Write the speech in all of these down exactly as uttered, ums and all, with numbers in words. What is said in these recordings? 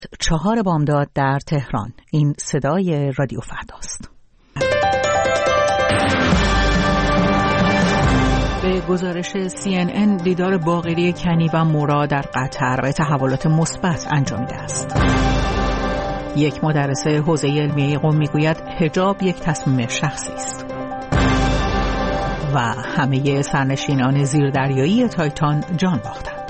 چهار بامداد در تهران. این صدای رادیو فرداست. به گزارش سی ان ان دیدار باقری کنی و مورا در قطر به تحولات مثبت انجامیده است. یک مدرس حوزه علمیه قم میگوید حجاب یک تصمیم شخصی است. و همه سرنشینان زیردریایی تایتان جان باختند.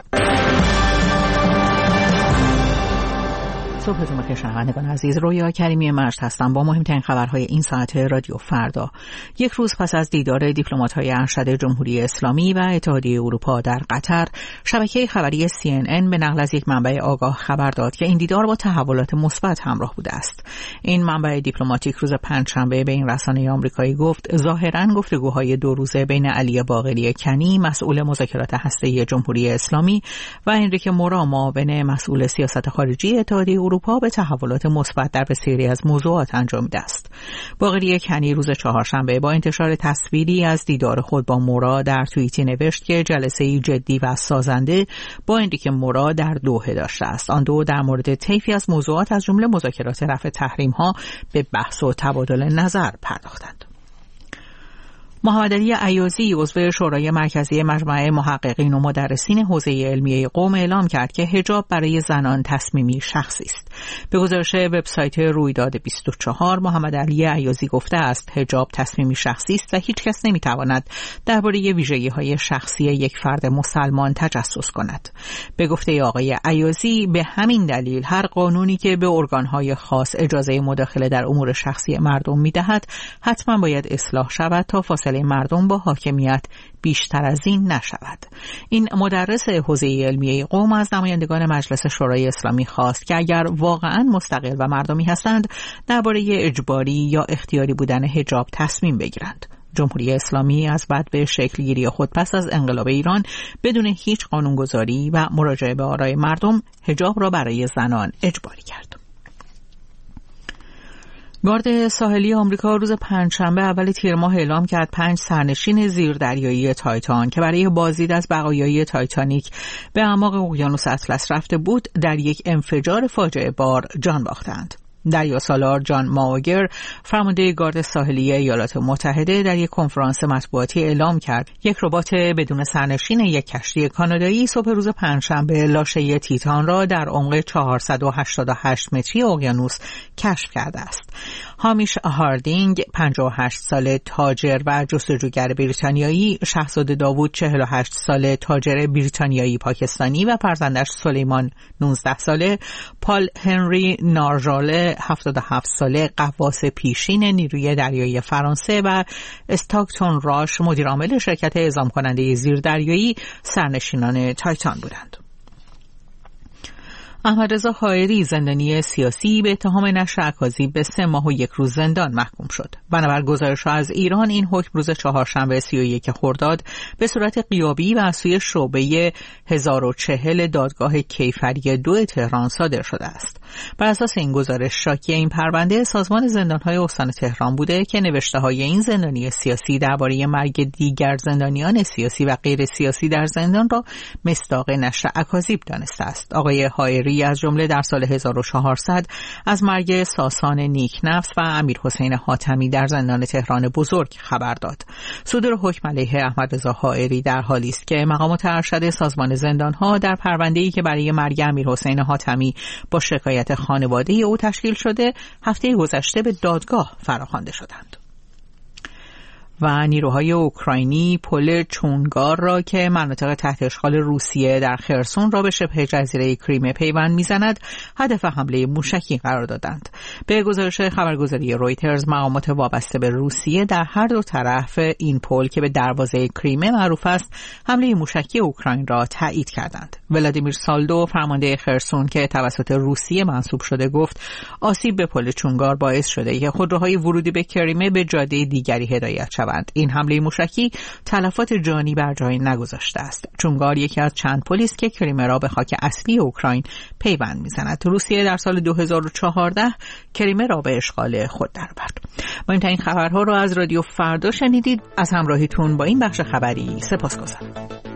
صبحتون بخیر شنوندگان عزیز، رویا کریمی مجد هستم با مهمترین خبرهای این ساعت رادیو فردا. یک روز پس از دیدار دیپلمات‌های ارشد جمهوری اسلامی و اتحادیه اروپا در قطر، شبکه خبری سی ان ان به نقل از یک منبع آگاه خبر داد که این دیدار با تحولات مثبت همراه بوده است. این منبع دیپلماتیک روز پنجشنبه به این رسانه آمریکایی گفت ظاهراً گفتگوهای دو روزه بین علی باقری کنی مسئول مذاکرات هسته‌ای جمهوری اسلامی و انریک مورا معاون مسئول سیاست خارجی اتحادیه اروپا به تحولات مثبت در بسیاری از موضوعات انجامیده است. باقری کنی روز چهارشنبه با انتشار تصویری از دیدار خود با مورا در توییتی نوشت که جلسه‌ای جدی و سازنده با انریک مورا در دوحه داشته است. آن دو در مورد طیفی از موضوعات از جمله مذاکرات رفع تحریم‌ها به بحث و تبادل نظر پرداختند. محمد علی ایازی عضو شورای مرکزی مجمع محققین و مدرسین حوزه علمیه قم اعلام کرد که حجاب برای زنان تصمیمی شخصی است. به گزارش وبسایت رویداد بیست و چهار، محمد علی ایازی گفته است حجاب تصمیمی شخصی است و هیچ کس نمیتواند درباره ویژگی‌های شخصی یک فرد مسلمان تجسس کند. به گفته آقای ایازی به همین دلیل هر قانونی که به ارگان‌های خاص اجازه مداخله در امور شخصی مردم می‌دهد حتما باید اصلاح شود تا فاصله مردم با حاکمیت بیشتر از این نشود. این مدرس حوزه علمیه قم از نمایندگان مجلس شورای اسلامی خواست که اگر واقعاً مستقل و مردمی هستند درباره اجباری یا اختیاری بودن حجاب تصمیم بگیرند. جمهوری اسلامی از بعد به شکلگیری خود پس از انقلاب ایران بدون هیچ قانونگذاری و مراجعه به آرای مردم حجاب را برای زنان اجباری کرد. گارد ساحلی آمریکا روز پنجشنبه اول تیر ماه اعلام کرد پنج سرنشین زیردریایی تایتان که برای بازدید از بقایای تایتانیک به اعماق اقیانوس اطلس رفته بود در یک انفجار فاجعه بار جان باختند. دریاسالار جان ماوگر، فرمانده گارد ساحلی ایالات متحده، در یک کنفرانس مطبوعاتی اعلام کرد یک ربات بدون سرنشین یک کشتی کانادایی صبح روز پنجشنبه لاشه تیتان را در عمق چهارصد و هشتاد و هشت متری اقیانوس کشف کرده است. هامیش هاردینگ، پنجاه و هشت ساله تاجر و جستجوگر بریتانیایی، شاهزاده داوود، چهل و هشت ساله تاجر بریتانیایی پاکستانی و فرزندش سلیمان، نوزده ساله، پال هنری نارژاله، هفتاد و هفت ساله غواص پیشین نیروی دریایی فرانسه و استاکتون راش، مدیر عامل شرکت اعزام کننده زیردریایی، سرنشینان تایتان بودند. احمد رضا حائری، زندانی سیاسی، به اتهام نشر اکاذیب به سه ماه و یک روز زندان محکوم شد. بنابر گزارش‌ها از ایران این حکم روز چهارشنبه سی و یک خرداد به صورت غیابی و از سوی شعبه هزار و چهل دادگاه کیفری دو تهران صادر شده است. بر اساس این گزارش شاکی این پرونده سازمان زندان‌های استان تهران بوده که نوشته‌های این زندانی سیاسی درباره مرگ دیگر زندانیان سیاسی و غیر سیاسی در زندان را مصداق نشر اکاذیب دانسته است. آقای حائری از جمله در سال هزار و چهارصد از مرگ ساسان نیکنفس و امیر حسین حاتمی در زندان تهران بزرگ خبر داد. صدور حکم علیه احمد رضا حائری در حالی است که مقامات ارشد سازمان زندان‌ها در پرونده‌ای که برای مرگ امیر حسین حاتمی با شکایت خانواده او تشکیل شده هفته گذشته به دادگاه فراخوانده شدند. و نیروهای اوکراینی پل چونگار را که مناطق تحت اشغال روسیه در خرسون را به شبه جزیره کریمه پیوند می‌زند هدف حمله موشکی قرار دادند. به گزارش خبرگزاری رویترز، مقامات وابسته به روسیه در هر دو طرف این پل که به دروازه کریمه معروف است حمله موشکی اوکراین را تایید کردند. ولادیمیر سالدو، فرمانده خرسون که توسط روسیه منصوب شده، گفت آسیب به پل چونگار باعث شده که خودروهای ورودی به کریمه به جاده دیگری هدایت شوند. این حمله موشکی تلفات جانی بر جای نگذاشته است. چونگار یکی از چند پلی است که کریمه را به خاک اصلی اوکراین پیوند می‌زند. روسیه در سال دو هزار و چهارده کریمه را به اشغال خود درآورد. مهمترین خبرها را از رادیو فردا شنیدید. از همراهیتون با این بخش خبری سپاسگزارم.